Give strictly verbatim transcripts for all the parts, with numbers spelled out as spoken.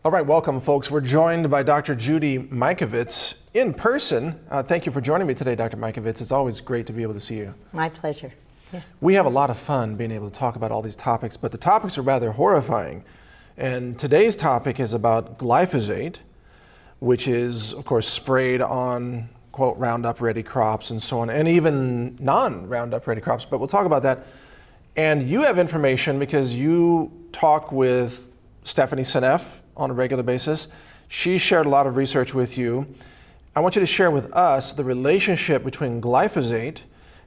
All right, welcome, folks. We're joined by Doctor Judy Mikovits in person. Uh, thank you for joining me today, Doctor Mikovits. It's always great to be able to see you. My pleasure. Yeah. We have a lot of fun being able to talk about all these topics, but the topics are rather horrifying. And today's topic is about glyphosate, which is, of course, sprayed on, quote, Roundup Ready crops and so on, and even non-Roundup Ready crops, but we'll talk about that. And you have information because you talk with Stephanie Seneff on a regular basis. She shared a lot of research with you. I want you to share with us the relationship between glyphosate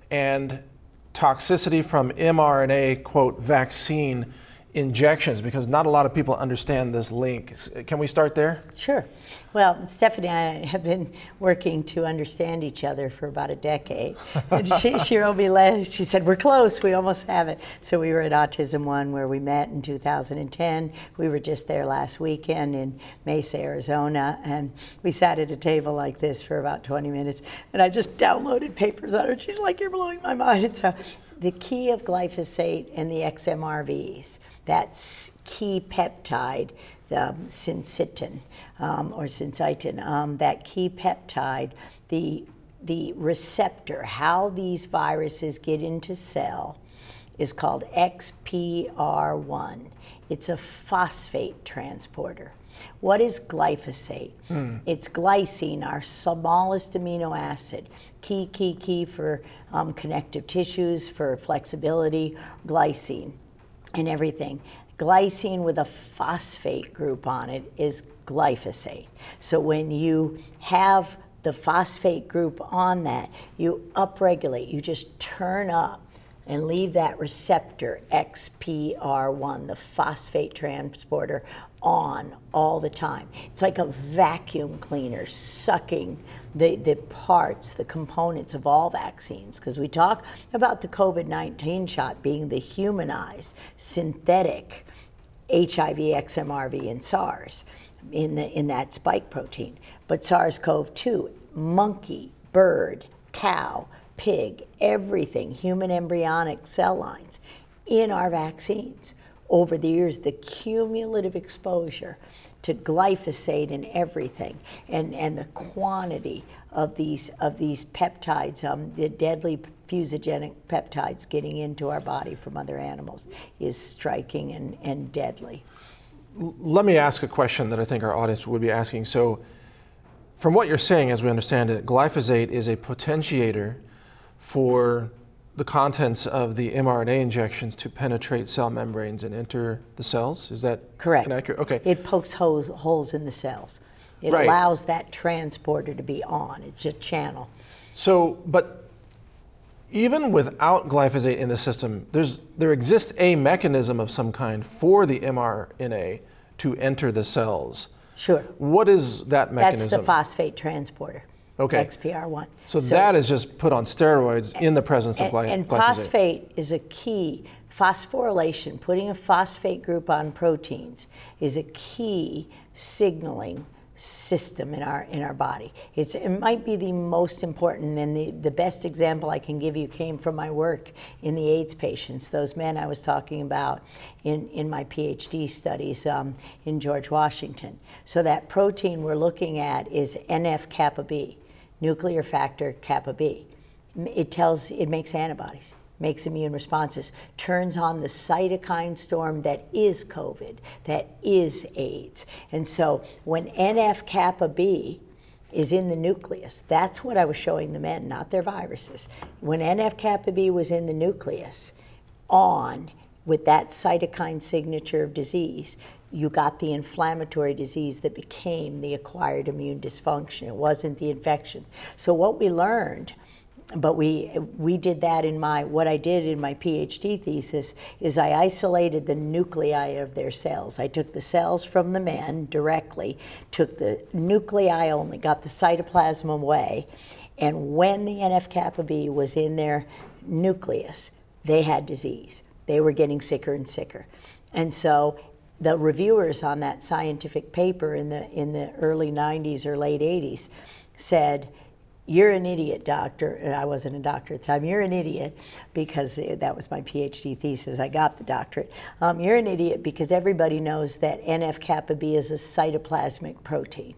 and toxicity from mRNA, quote, vaccine injections, because not a lot of people understand this link. Can we start there? Sure. Well, Stephanie and I have been working to understand each other for about a decade. And she, she wrote me last, she said, we're close, we almost have it. So we were at Autism One where we met in two thousand ten. We were just there last weekend in Mesa, Arizona, and we sat at a table like this for about twenty minutes, and I just downloaded papers on her. She's like, you're blowing my mind. And so the key of glyphosate and the X M R Vs, that key peptide, the syncytin um, or syncytin, um, that key peptide, the, the receptor, how these viruses get into cell is called X P R one. It's a phosphate transporter. What is glyphosate? Mm. It's glycine, our smallest amino acid. Key, key, key for um, connective tissues, for flexibility, glycine and everything. Glycine with a phosphate group on it is glyphosate. So when you have the phosphate group on that, you upregulate, you just turn up and leave that receptor X P R one, the phosphate transporter, on all the time. It's like a vacuum cleaner sucking the, the parts, the components of all vaccines, because we talk about the COVID nineteen shot being the humanized, synthetic H I V, X M R V, and SARS in, the, in that spike protein. But SARS CoV two, monkey, bird, cow, pig, everything, human embryonic cell lines in our vaccines. Over the years, the cumulative exposure to glyphosate in everything, and, and the quantity of these, of these peptides, um, the deadly fusogenic peptides getting into our body from other animals is striking and, and deadly. Let me ask a question that I think our audience would be asking. So from what you're saying, as we understand it, glyphosate is a potentiator for the contents of the mRNA injections to penetrate cell membranes and enter the cells? Is that correct? Accurate? Okay. It pokes holes, holes in the cells. It right. allows that transporter to be on. It's a channel. So, but even without glyphosate in the system, there's there exists a mechanism of some kind for the mRNA to enter the cells. Sure. What is that mechanism? That's the phosphate transporter. Okay. X P R one. So, so that is just put on steroids in the presence and, of gly and glyphosate. Phosphate is a key. Phosphorylation, putting a phosphate group on proteins, is a key signaling system in our in our body. It's it might be the most important, and the, the best example I can give you came from my work in the AIDS patients, those men I was talking about in, in my PhD studies um, in George Washington. So that protein we're looking at is N F kappa B, nuclear factor kappa B. It tells, it makes antibodies, makes immune responses, turns on the cytokine storm that is COVID, that is AIDS. And so when N F kappa B is in the nucleus, that's what I was showing the men, not their viruses. When N F kappa B was in the nucleus, on with that cytokine signature of disease, you got the inflammatory disease that became the acquired immune dysfunction. It wasn't the infection. So what we learned, but we we did that in my, what I did in my PhD thesis is I isolated the nuclei of their cells. I took the cells from the men directly, took the nuclei only, got the cytoplasm away, and when the N F kappa B was in their nucleus, they had disease. They were getting sicker and sicker. And so the reviewers on that scientific paper in the in the early nineties or late eighties said, you're an idiot, doctor. And I wasn't a doctor at the time. You're an idiot because that was my PhD thesis. I got the doctorate. Um, you're an idiot because everybody knows that N F kappa B is a cytoplasmic protein.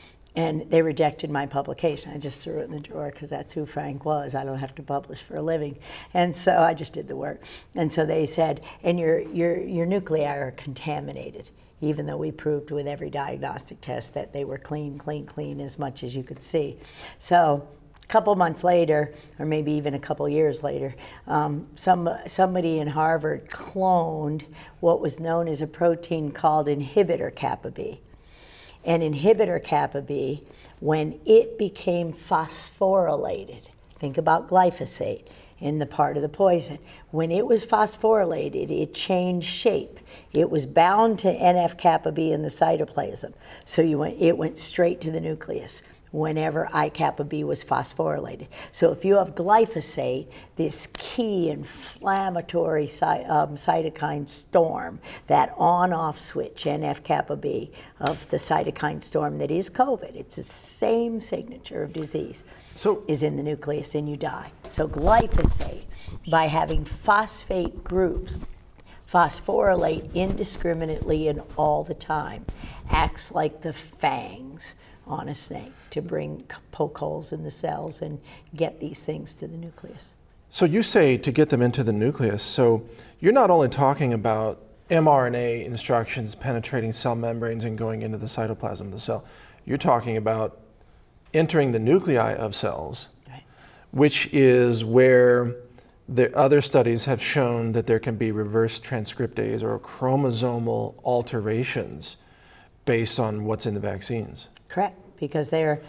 And they rejected my publication. I just threw it in the drawer because that's who Frank was. I don't have to publish for a living. And so I just did the work. And so they said, and your, your, your nuclei are contaminated, even though we proved with every diagnostic test that they were clean, clean, clean as much as you could see. So a couple months later, or maybe even a couple years later, um, some, somebody in Harvard cloned what was known as a protein called inhibitor kappa B. And inhibitor kappa B, when it became phosphorylated, think about glyphosate in the part of the poison. When it was phosphorylated, it changed shape. It was bound to N F kappa B in the cytoplasm, so you went, it went straight to the nucleus whenever I kappa B was phosphorylated. So if you have glyphosate, this key inflammatory cy um, cytokine storm, that on-off switch, N F kappa B, of the cytokine storm that is COVID, it's the same signature of disease, so, is in the nucleus and you die. So glyphosate, by having phosphate groups, phosphorylate indiscriminately and all the time, acts like the fangs on a snake to bring poke holes in the cells and get these things to the nucleus. So you say to get them into the nucleus, so you're not only talking about mRNA instructions penetrating cell membranes and going into the cytoplasm of the cell, you're talking about entering the nuclei of cells, right, which is where the other studies have shown that there can be reverse transcriptase or chromosomal alterations based on what's in the vaccines. Correct, because they're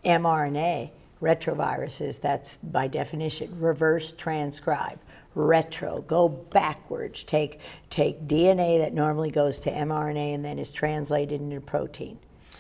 mRNA retroviruses. That's by definition reverse transcribe. Retro, go backwards. Take, take D N A that normally goes to mRNA and then is translated into protein.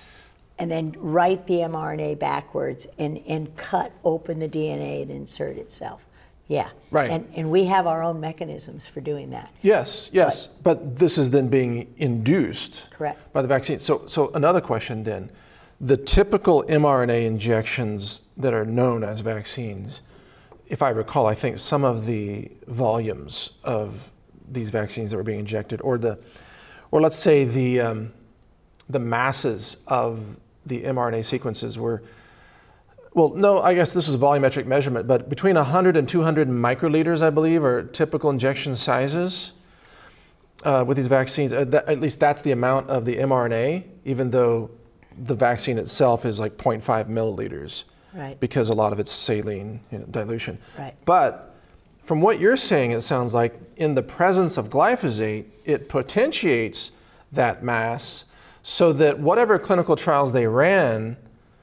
And then write the mRNA backwards and, and cut open the D N A and insert itself. Yeah. Right. And, and we have our own mechanisms for doing that. Yes, yes. But, but this is then being induced, correct, by the vaccine. So, so another question then. The typical mRNA injections that are known as vaccines, if I recall, I think some of the volumes of these vaccines that were being injected, or the, or let's say the, um, the masses of the mRNA sequences were, well, no, I guess this is volumetric measurement, but between one hundred and two hundred microliters, I believe, are typical injection sizes uh, with these vaccines. Uh, that, at least that's the amount of the mRNA, even though the vaccine itself is like zero point five milliliters, right, because a lot of it's saline, you know, dilution. Right. But from what you're saying, it sounds like in the presence of glyphosate, it potentiates that mass so that whatever clinical trials they ran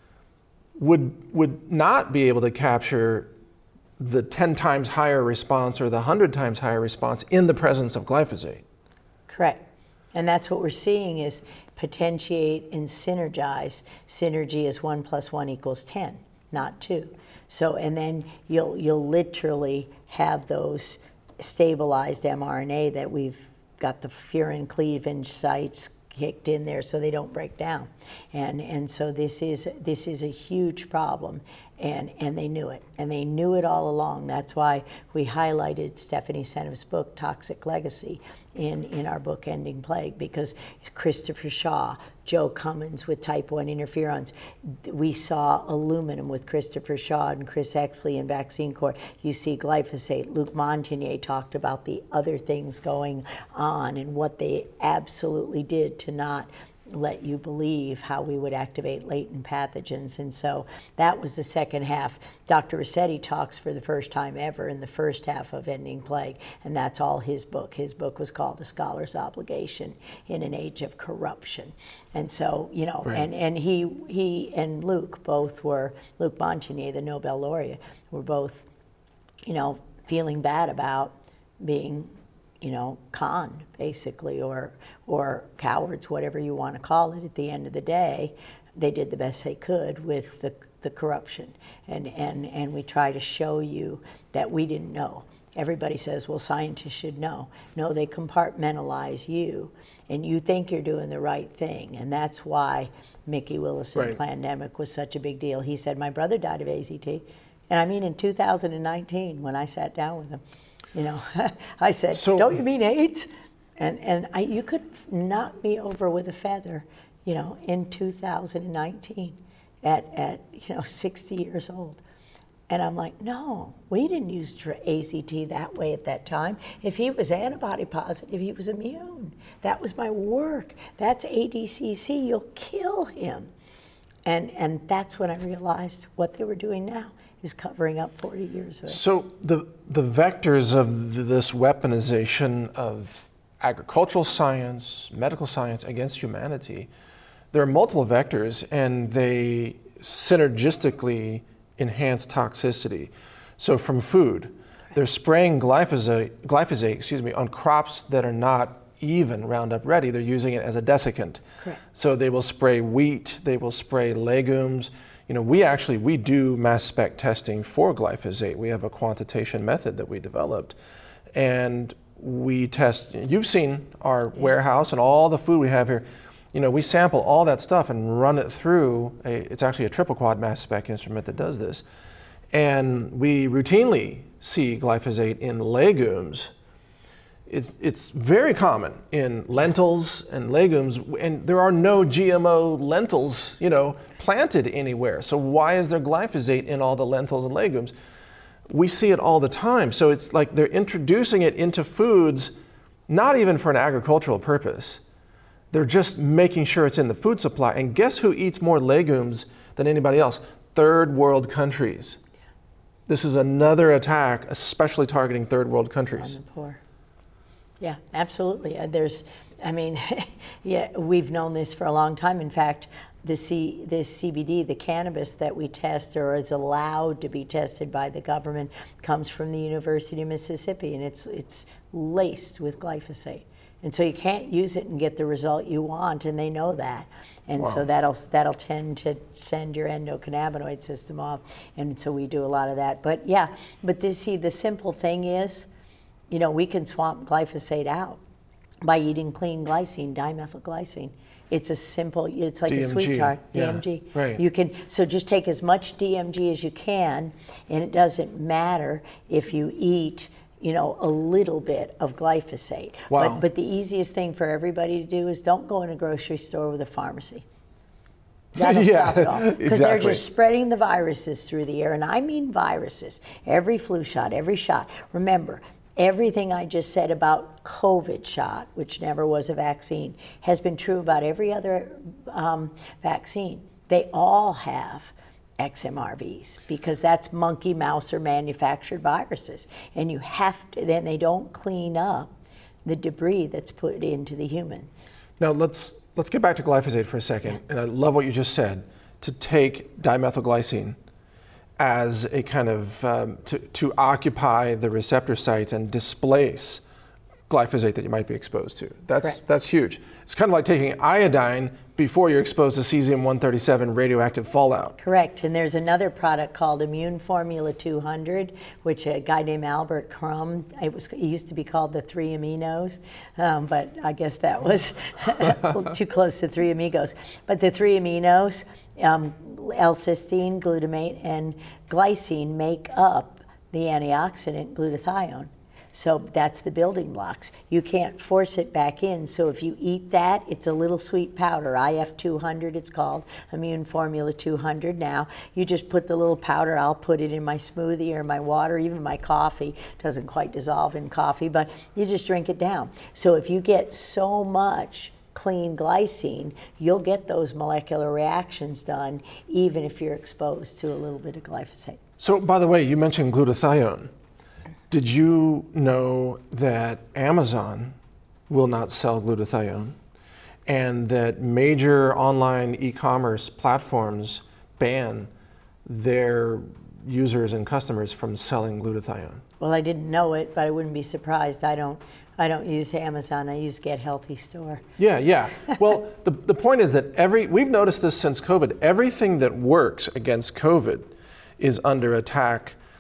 would, would not be able to capture the ten times higher response or the one hundred times higher response in the presence of glyphosate. Correct. And that's what we're seeing is potentiate and synergize. Synergy is one plus one equals ten, not two. So, and then you'll, you'll literally have those stabilized mRNA that we've got the furin cleavage sites kicked in there so they don't break down. And, and so this is, this is a huge problem. And, and they knew it, and they knew it all along. That's why we highlighted Stephanie Seneff's book, Toxic Legacy, in, in our book, Ending Plague, because Christopher Shaw, Joe Cummins with type one interferons. We saw aluminum with Christopher Shaw and Chris Exley in Vaccine Corps. You see glyphosate. Luc Montagnier talked about the other things going on and what they absolutely did to not let you believe how we would activate latent pathogens. And so that was the second half. Doctor Rossetti talks for the first time ever in the first half of Ending Plague, and that's all his book. His book was called A Scholar's Obligation in an Age of Corruption. And so, you know, right. and, and he, he and Luc both were, Luc Montagnier, the Nobel laureate, were both, you know, feeling bad about being, you know, conned, basically, or or cowards, whatever you want to call it. At the end of the day, they did the best they could with the, the corruption. And, and, and we try to show you that we didn't know. everybody says, well, scientists should know. No, they compartmentalize you, and you think you're doing the right thing. And that's why Mickey Willison Right. Plandemic was such a big deal. He said, my brother died of A Z T. And I mean, in two thousand nineteen, when I sat down with him, you know, I said, So- don't you mean AIDS? And, and I, you could have knocked me over with a feather, you know, in two thousand nineteen at, at, you know, sixty years old. And I'm like, no, we didn't use dr- A Z T that way at that time. If he was antibody positive, he was immune. That was my work. That's A D C C, you'll kill him. And, and that's when I realized what they were doing now is covering up forty years of it. So the, the vectors of th- this weaponization of agricultural science, medical science against humanity, there are multiple vectors, and they synergistically enhance toxicity. So from food, they're spraying glyphosate, glyphosate, excuse me, on crops that are not even Roundup ready. They're using it as a desiccant. Correct. So they will spray wheat, they will spray legumes. You know, we actually, we do mass spec testing for glyphosate. We have a quantitation method that we developed. And we test, you've seen our yeah. warehouse and all the food we have here. You know, we sample all that stuff and run it through a, it's actually a triple quad mass spec instrument that does this. And we routinely see glyphosate in legumes. It's, it's very common in lentils and legumes, and there are no G M O lentils, you know, planted anywhere. So why is there glyphosate in all the lentils and legumes? We see it all the time. So it's like they're introducing it into foods, not even for an agricultural purpose. They're just making sure it's in the food supply. And guess who eats more legumes than anybody else? Third world countries. Yeah. This is another attack, especially targeting third world countries. On the poor. Yeah, absolutely. Uh, there's, I mean, yeah, we've known this for a long time. In fact, the C, this C B D, the cannabis that we test or is allowed to be tested by the government, comes from the University of Mississippi, and it's it's laced with glyphosate. And so you can't use it and get the result you want, and they know that. And Wow. so that'll that'll tend to send your endocannabinoid system off. And so we do a lot of that. But yeah, but this, see, the simple thing is, you know, we can swamp glyphosate out by eating clean glycine, dimethylglycine. It's a simple, it's like D M G, a sweet tart, yeah, D M G. right. You can, so just take as much D M G as you can, and it doesn't matter if you eat, you know, a little bit of glyphosate. Wow. But, but the easiest thing for everybody to do is don't go in a grocery store with a pharmacy. That'll Yeah, stop it all. Because they're exactly. just spreading the viruses through the air, and I mean viruses. Every flu shot, every shot. Remember, everything I just said about COVID shot, which never was a vaccine, has been true about every other um, vaccine. They all have X M R Vs because that's monkey, mouse, or manufactured viruses. And you have to, then they don't clean up the debris that's put into the human. Now let's let's get back to glyphosate for a second. Yeah. And I love what you just said, to take dimethylglycine as a kind of, um, to, to occupy the receptor sites and displace glyphosate that you might be exposed to. That's, Correct. that's huge. It's kind of like taking iodine before you're exposed to cesium one thirty-seven radioactive fallout. Correct, and there's another product called Immune Formula two hundred, which a guy named Albert Crum, it was it used to be called the Three Aminos, um, but I guess that was too close to Three Amigos. But the Three Aminos, um, L-cysteine, glutamate, and glycine make up the antioxidant glutathione. So that's the building blocks. You can't force it back in. So if you eat that, it's a little sweet powder. I F two hundred, it's called Immune Formula two hundred now. You just put the little powder, I'll put it in my smoothie or my water, even my coffee. Doesn't quite dissolve in coffee, but you just drink it down. So if you get so much clean glycine, you'll get those molecular reactions done, even if you're exposed to a little bit of glyphosate. So by the way, you mentioned glutathione. Did you know that Amazon will not sell glutathione, and that major online e-commerce platforms ban their users and customers from selling glutathione? Well, I didn't know it, but I wouldn't be surprised. I don't I don't use Amazon, I use Get Healthy Store. Yeah, yeah. Well, the, the point is that every, we've noticed this since COVID, everything that works against COVID is under attack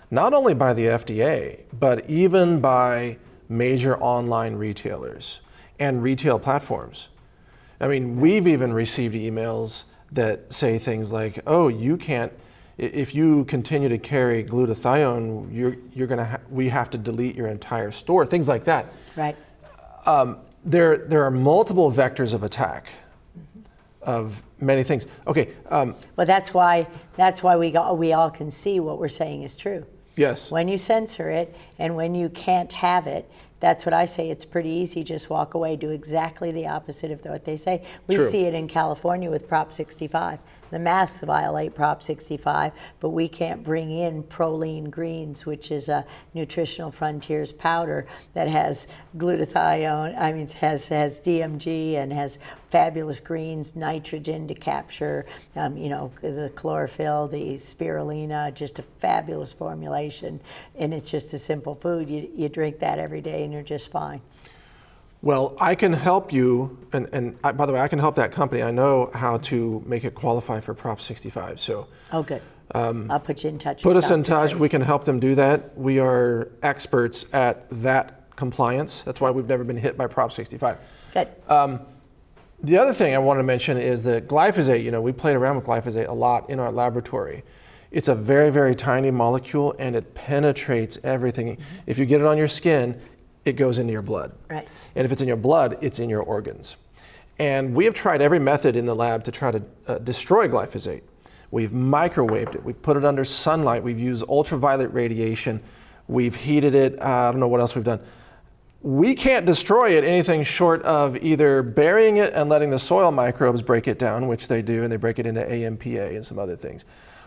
not only by the F D A, but even by major online retailers and retail platforms. I mean, we've even received emails that say things like, oh, you can't, if you continue to carry glutathione, you're, you're gonna ha- we have to delete your entire store, things like that. Right. Um, there, there are multiple vectors of attack mm-hmm. of many things. Okay. Um, well, that's why, that's why we, go, we all can see what we're saying is true. Yes. When you censor it and when you can't have it, that's what I say. It's pretty easy. Just walk away. Do exactly the opposite of what they say. We True. see it in California with Prop sixty-five. The masks violate Prop sixty-five, but we can't bring in Proline Greens, which is a Nutritional Frontiers powder that has glutathione, I mean, has, has D M G and has fabulous greens, nitrogen to capture, um, you know, the chlorophyll, the spirulina, just a fabulous formulation. And it's just a simple food. You, you drink that every day and you're just fine. Well, I can help you, and, and I, by the way, I can help that company. I know how to make it qualify for Prop sixty-five. So, oh, good. Um, I'll put you in touch. Put with us in Doctor touch. Trace. We can help them do that. We are experts at that compliance. That's why we've never been hit by Prop sixty-five. Good. Um, the other thing I want to mention is that glyphosate. You know, we played around with glyphosate a lot in our laboratory. It's a very, very tiny molecule, and it penetrates everything. Mm-hmm. If you get it on your skin, it goes into your blood. Right. And if it's in your blood, it's in your organs. And we have tried every method in the lab to try to uh, destroy glyphosate. We've microwaved it, we've put it under sunlight, we've used ultraviolet radiation, we've heated it, uh, I don't know what else we've done. We can't destroy it anything short of either burying it and letting the soil microbes break it down, which they do, and they break it into A M P A and some other things.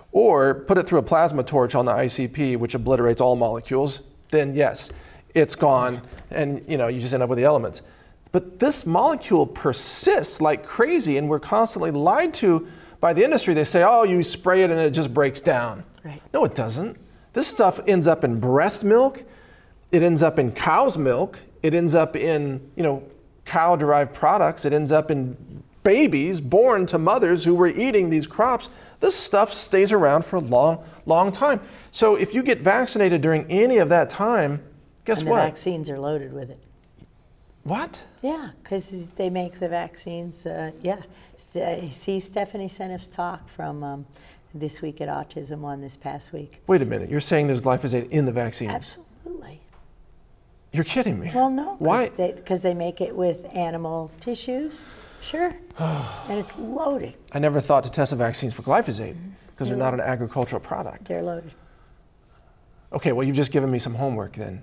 Or put it through a plasma torch on the I C P, which obliterates all molecules, then yes, it's gone, and you know, you just end up with the elements. But this molecule persists like crazy, and we're constantly lied to by the industry. They say, oh, you spray it and it just breaks down. Right. No, it doesn't. This stuff ends up in breast milk, it ends up in cow's milk, it ends up in, you know, cow-derived products, it ends up in babies born to mothers who were eating these crops. This stuff stays around for a long, long time. So if you get vaccinated during any of that time, guess and the what? vaccines are loaded with it. What? Yeah, because they make the vaccines. Uh, yeah. See Stephanie Seneff's talk from um, This Week at Autism One this past week. Wait a minute. You're saying there's glyphosate in the vaccines? Absolutely. You're kidding me. Well, no. Why? Because they, they make it with animal tissues. Sure. And it's loaded. I never thought to test the vaccines for glyphosate because Mm-hmm. they're not an agricultural product. They're loaded. Okay, well, you've just given me some homework then.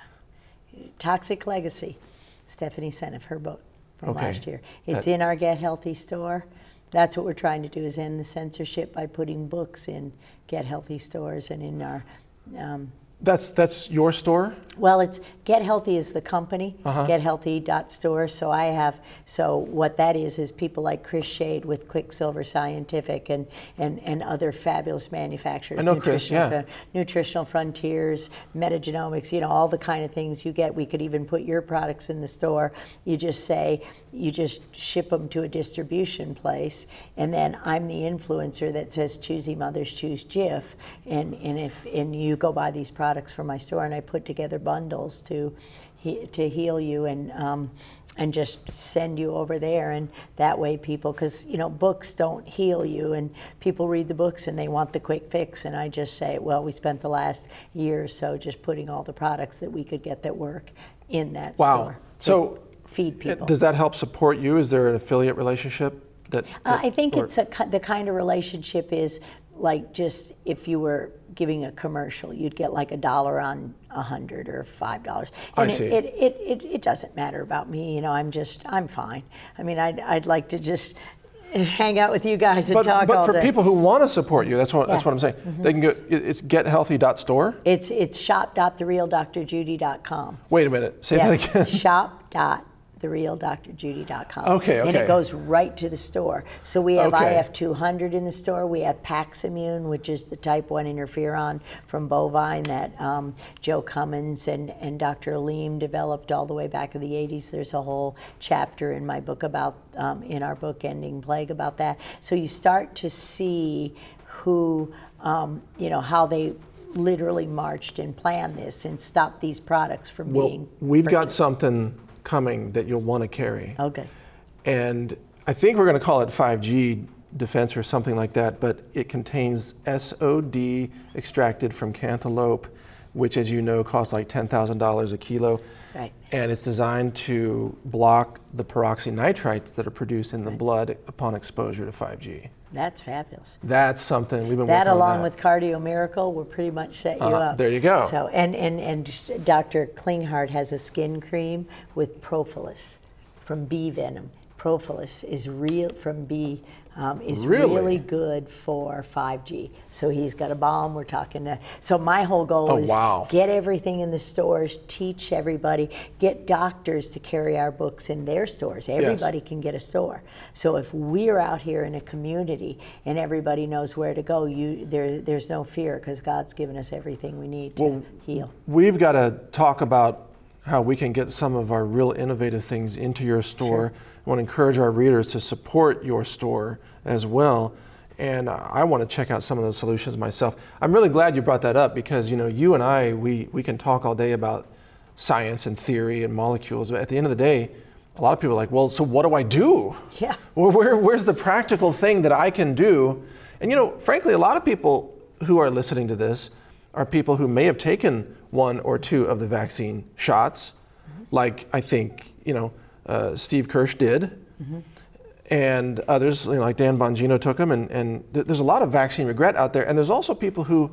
Toxic Legacy, Stephanie Seneff, her book from Okay. last year. It's That- in our Get Healthy store. That's what we're trying to do, is end the censorship by putting books in Get Healthy stores and in our, um, That's that's your store? well, it's Get Healthy is the company, Uh-huh. get healthy dot store. So I have, so what that is, is people like Chris Shade with Quicksilver Scientific and, and, and other fabulous manufacturers. I know Chris, Nutritional yeah. Fron- Nutritional Frontiers, Metagenomics, you know, all the kind of things you get. We could even put your products in the store. You just say, you just ship them to a distribution place, and then I'm the influencer that says, Choosy Mothers Choose Jif, and, and, if, and you go buy these products products from my store, and I put together bundles to he, to heal you and um, and just send you over there, and that way people, because you know books don't heal you, and people read the books and they want the quick fix, and I just say, well, we spent the last year or so just putting all the products that we could get that work in that Wow. store. So feed people. Does that help support you? Is there an affiliate relationship that? Uh, that I think or- it's a, ki- the kind of relationship is like just if you were giving a commercial, you'd get like a dollar on a hundred or five dollars. I And see. it, it, it, it, it doesn't matter about me, you know. I'm just I'm fine. I mean, I'd I'd like to just hang out with you guys and But, talk but all for day. people who want to support you, that's what that's Yeah. what I'm saying. They can go. it- It's get healthy dot store. It's it's shop dot the real Dr Judy dot com. Wait a minute. Say that again. shop dot the real Dr Judy dot com. Okay, And okay. it goes right to the store. So we have Okay. I F two hundred in the store. We have Paximune, which is the type one interferon from bovine that um, Joe Cummins and, and Doctor Aleem developed all the way back in the eighties. There's a whole chapter in my book about, um, in our book, Ending Plague, about that. So you start to see who, um, you know, how they literally marched and planned this and stopped these products from Well, being we've got purchased. something coming that you'll want to carry. Okay. And I think we're going to call it five G defense or something like that, but it contains S O D extracted from cantaloupe, which, as you know, costs like ten thousand dollars a kilo. Right. And it's designed to block the peroxynitrites that are produced in the Right. blood upon exposure to five G. That's fabulous. That's something we've been That working on. along that. with Cardio Miracle will pretty much set you Uh, up. there you go. So and and and just- Doctor Klinghardt has a skin cream with propolis from bee venom. Propolis is real from bee um, is Really? really good for five G. So he's got a balm. We're talking to. So my whole goal Oh, is wow. get everything in the stores, teach everybody, get doctors to carry our books in their stores. Everybody can get a store. So if we're out here in a community and everybody knows where to go, you there there's no fear because God's given us everything we need to Well, heal. We've got to talk about how we can get some of our real innovative things into your store. Sure. I want to encourage our readers to support your store as well. And I want to check out some of those solutions myself. I'm really glad you brought that up because, you know, you and I, we, we can talk all day about science and theory and molecules, but at the end of the day, a lot of people are like, well, so what do I do? Yeah. Well, where, where's the practical thing that I can do? And, you know, frankly, a lot of people who are listening to this are people who may have taken one or two of the vaccine shots, mm-hmm. like I think, you know, uh, Steve Kirsch did, mm-hmm. and others, you know, like Dan Bongino took them, and, and th- there's a lot of vaccine regret out there. And there's also people who,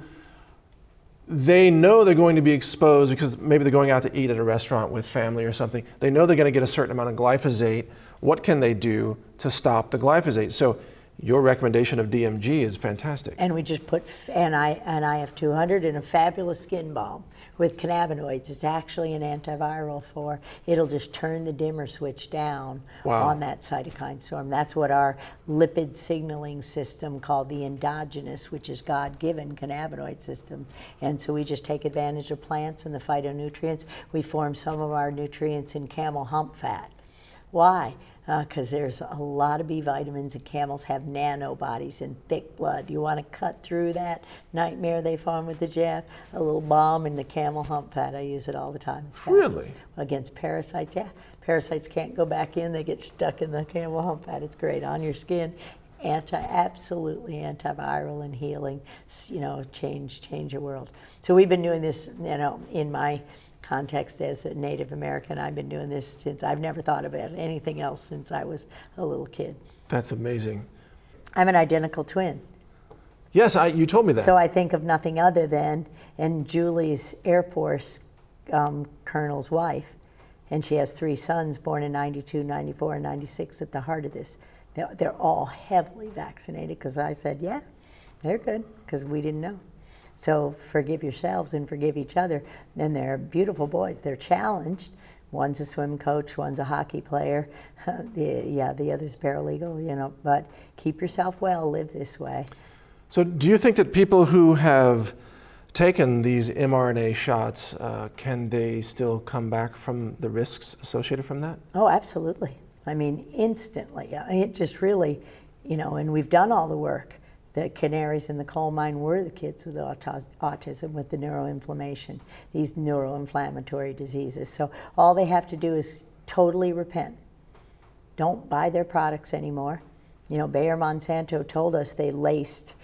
they know they're going to be exposed because maybe they're going out to eat at a restaurant with family or something. They know they're going to get a certain amount of glyphosate. What can they do to stop the glyphosate? So your recommendation of D M G is fantastic. And we just put N I F two hundred in a fabulous skin balm with cannabinoids. It's actually an antiviral for, it'll just turn the dimmer switch down Wow. on that cytokine storm. That's what our lipid signaling system called the endogenous, which is God-given cannabinoid system. And so we just take advantage of plants and the phytonutrients. We form some of our nutrients in camel hump fat. Why? Because uh, there's a lot of B vitamins and camels have nanobodies and thick blood. You want to cut through that nightmare they form with the jab? A little balm in the camel hump fat. I use it all the time. It's fabulous. Really? Against parasites, yeah. Parasites can't go back in. They get stuck in the camel hump fat. It's great on your skin. Anti, absolutely antiviral and healing. You know, change, change your world. So we've been doing this, you know, in my context as a Native American. I've been doing this since, I've never thought about anything else since I was a little kid. That's amazing. I'm an identical twin. Yes, I, you told me that. So I think of nothing other than, and Julie's Air Force um, colonel's wife, and she has three sons born in ninety-two, ninety-four, and ninety-six at the heart of this. They're, they're all heavily vaccinated because I said, yeah, they're good, because we didn't know. So forgive yourselves and forgive each other. And they're beautiful boys. They're challenged. One's a swim coach, one's a hockey player. the, yeah, the other's paralegal, you know, but keep yourself well, live this way. So do you think that people who have taken these mRNA shots, uh, can they still come back from the risks associated from that? Oh, absolutely. I mean, instantly. I mean, it just really, you know, and we've done all the work. The canaries in the coal mine were the kids with autis- autism, with the neuroinflammation, these neuroinflammatory diseases. So all they have to do is totally repent. Don't buy their products anymore. You know, Bayer Monsanto told us they laced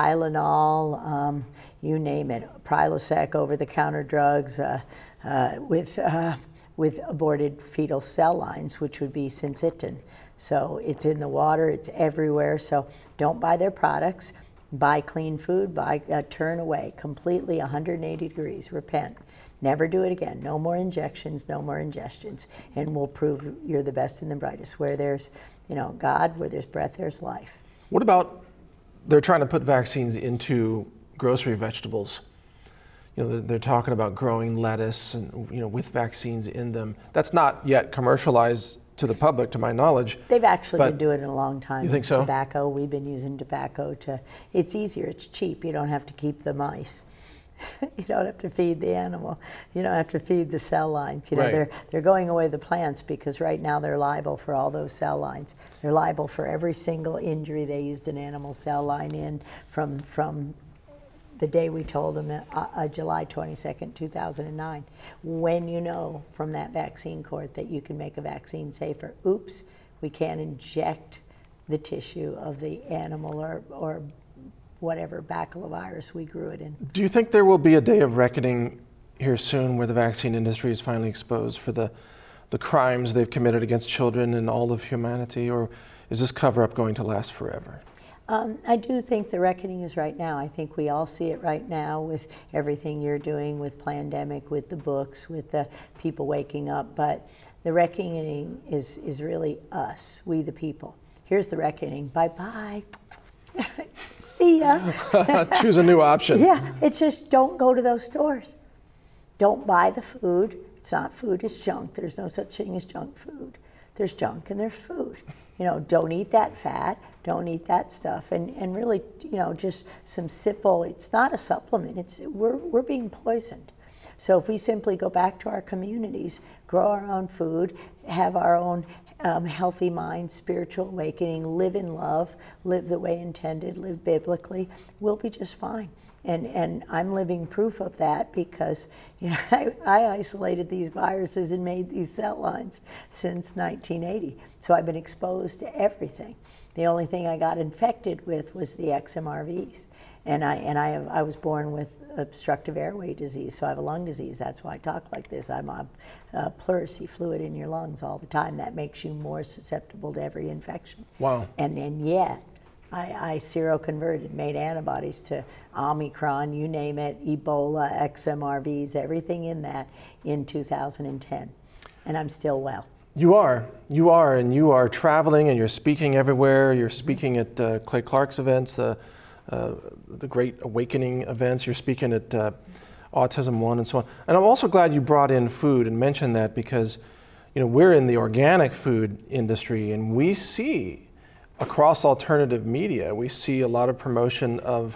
Tylenol, um, you name it, Prilosec, over-the-counter drugs, uh, uh, with, uh, with aborted fetal cell lines, which would be syncytin. So it's in the water, it's everywhere. So don't buy their products. Buy clean food, buy, uh, turn away completely one hundred eighty degrees, repent. Never do it again. No more injections, no more ingestions. And we'll prove you're the best and the brightest. Where there's, you know, God, where there's breath, there's life. What about, they're trying to put vaccines into grocery vegetables. You know, they're, they're talking about growing lettuce and, you know, with vaccines in them. That's not yet commercialized to the public, to my knowledge. They've actually but been doing it a long time. You think so? Tobacco, we've been using tobacco to, it's easier, it's cheap. You don't have to keep the mice. You don't have to feed the animal. You don't have to feed the cell lines. You know, Right. they're they're going away the plants because right now they're liable for all those cell lines. They're liable for every single injury they used an animal cell line in, from from the day we told them, uh, uh, July twenty-second, two thousand nine, when you know from that vaccine court that you can make a vaccine safer. Oops, we can't inject the tissue of the animal or, or whatever baculovirus we grew it in. Do you think there will be a day of reckoning here soon where the vaccine industry is finally exposed for the, the crimes they've committed against children and all of humanity, or is this cover-up going to last forever? Um, I do think the reckoning is right now. I think we all see it right now with everything you're doing with Plandemic, with the books, with the people waking up, but the reckoning is, is really us, we the people. Here's the reckoning. Bye-bye. See ya. Choose a new option. Yeah, it's just don't go to those stores. Don't buy the food. It's not food, it's junk. There's no such thing as junk food. There's junk and there's food. You know, don't eat that fat, don't eat that stuff. And, and really, you know, just some simple, it's not a supplement, it's, we're, we're being poisoned. So if we simply go back to our communities, grow our own food, have our own um, healthy mind, spiritual awakening, live in love, live the way intended, live biblically, we'll be just fine. And, and I'm living proof of that because, you know, I, I isolated these viruses and made these cell lines since nineteen eighty. So I've been exposed to everything. The only thing I got infected with was the X M R Vs. And I, and I, have, I was born with obstructive airway disease, so I have a lung disease. That's why I talk like this. I'm a, a pleurisy fluid in your lungs all the time. That makes you more susceptible to every infection. Wow. And, and yet, I, I seroconverted, made antibodies to Omicron, you name it, Ebola, X M R Vs, everything in that in two thousand ten. And I'm still well. You are, you are, and you are traveling and you're speaking everywhere. You're speaking at uh, Clay Clark's events, the, uh, the Great Awakening events. You're speaking at uh, Autism One and so on. And I'm also glad you brought in food and mentioned that because, you know, we're in the organic food industry and we see across alternative media, we see a lot of promotion of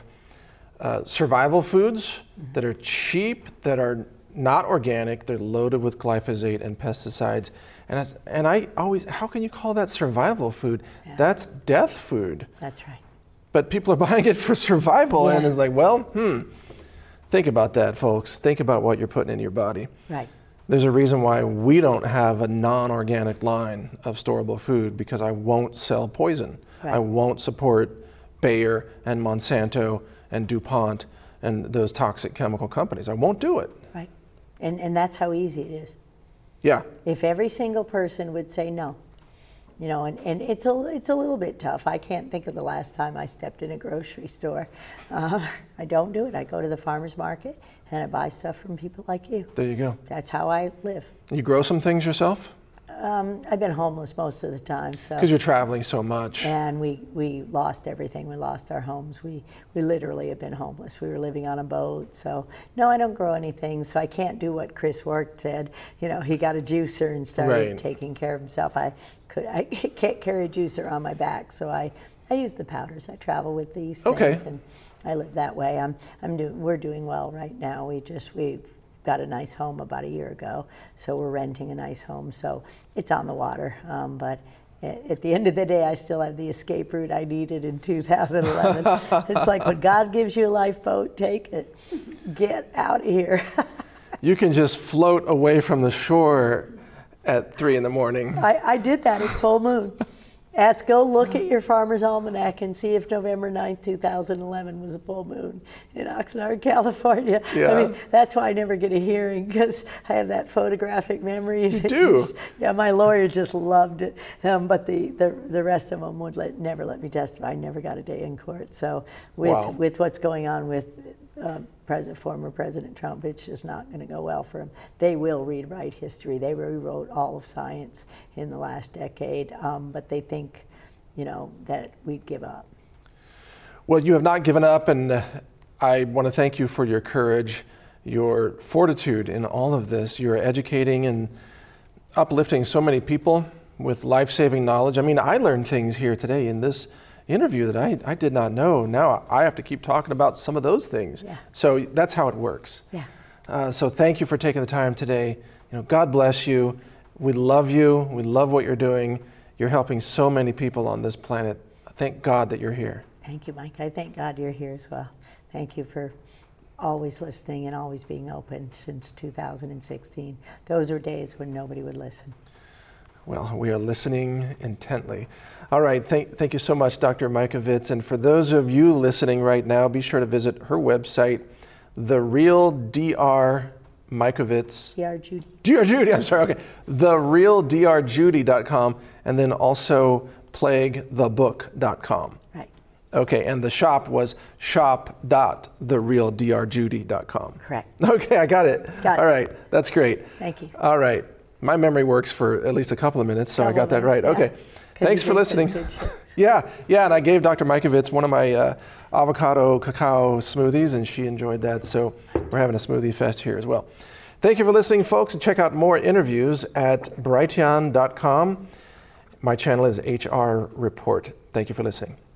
uh, survival foods that are cheap, that are not organic, they're loaded with glyphosate and pesticides. And, as, and I always, how can you call that survival food? Yeah. That's death food. That's right. But people are buying it for survival, yeah. and it's like, well, hmm, think about that, folks. Think about what you're putting in your body. Right. There's a reason why we don't have a non-organic line of storable food, because I won't sell poison. Right. I won't support Bayer and Monsanto and DuPont and those toxic chemical companies. I won't do it. Right. And, and that's how easy it is. Yeah. If every single person would say no, you know, and, and it's, a, it's a little bit tough. I can't think of the last time I stepped in a grocery store. Uh, I don't do it. I go to the farmer's market and I buy stuff from people like you. There you go. That's how I live. You grow some things yourself? Um, I've been homeless most of the time. So. Because you're traveling so much. And we, we lost everything. We lost our homes. We, we literally have been homeless. We were living on a boat. So, no, I don't grow anything. So I can't do what Chris Work said. You know, he got a juicer and started right. taking care of himself. I, could, I can't carry a juicer on my back. So I, I use the powders. I travel with these things. Okay. And I live that way. I'm, I'm do, we're doing well right now. We just, we got a nice home about a year ago, so we're renting a nice home, so it's on the water, um, but at the end of the day I still have the escape route I needed in two thousand eleven. It's like when God gives you a lifeboat, take it, get out of here. You can just float away from the shore at three in the morning. I, I did that at full moon. Ask, go look at your Farmer's Almanac and see if November ninth, two thousand eleven was a full moon in Oxnard, California. Yeah. I mean, that's why I never get a hearing, because I have that photographic memory. You do? Just, yeah, my lawyer just loved it. Um, but the, the, the rest of them would let, never let me testify. I never got a day in court. So with, wow. with what's going on with uh, President, former President Trump, it's just not going to go well for him. They will rewrite history. They rewrote all of science in the last decade, um, but they think, you know, that we'd give up. Well, you have not given up, and uh, I want to thank you for your courage, your fortitude in all of this. You're educating and uplifting so many people with life-saving knowledge. I mean, I learned things here today in this interview that I, I did not know. Now I have to keep talking about some of those things. Yeah. So that's how it works. Yeah. Uh, so thank you for taking the time today. You know, God bless you. We love you. We love what you're doing. You're helping so many people on this planet. Thank God that you're here. Thank you, Mike. I thank God you're here as well. Thank you for always listening and always being open since two thousand sixteen. Those were days when nobody would listen. Well, we are listening intently. All right, thank, thank you so much, Doctor Mikovits. And for those of you listening right now, be sure to visit her website, The Real D R Mikovits. D R Judy. D R Judy, I'm sorry, okay. the real d r judy dot com, and then also plague the book dot com. Right. Okay, and the shop was shop dot the real d r judy dot com. Correct. Okay, I got it. Got it. All right, that's great. Thank you. All right, my memory works for at least a couple of minutes, so I got that right. Couple of Okay, minutes, yeah. thanks you for did listening. those good shows. Yeah, yeah, and I gave Doctor Mikovits one of my uh, avocado cacao smoothies, and she enjoyed that, so we're having a smoothie fest here as well. Thank you for listening, folks, and check out more interviews at brighteon dot com. My channel is H R Report. Thank you for listening.